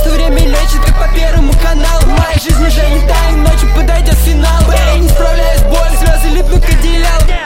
что время лечит, как по Первому каналу. Моя жизнь уже не тает, ночью подойдет финал. Я не справляюсь с болью, слезы липнут к одеялу.